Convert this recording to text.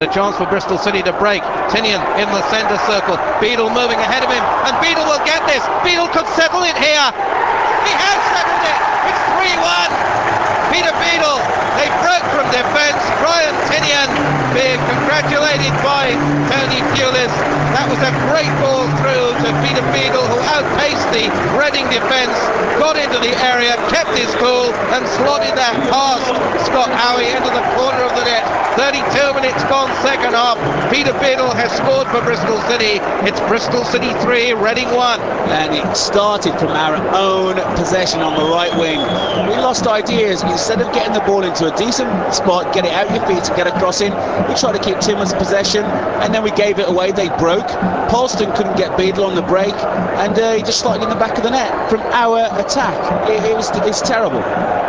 A chance for Bristol City to break. Tinian in the centre circle. Beadle moving ahead of him, and Beadle will get this. Beadle could settle it here. He has settled it. It's 3-1. Peter Beadle. They broke from defence. Ryan Tinian being congratulated by Tony Pulis. That was a great ball through to Peter Beadle, who outpaced the Reading defence, got into the area, kept his cool, and slotted that past Scott Howie into the corner of the net. 32 minutes gone, second half. Peter Beadle has scored for Bristol City. It's Bristol City 3, Reading 1. And it started from our own possession on the right wing. We lost ideas. Instead of getting the ball into a decent spot, get it out your feet and get a cross in, we tried to keep Timmins possession, and then we gave it away. They broke. Paulston couldn't get Beadle on the break, and he just slotted in the back of the net from our attack. It's terrible.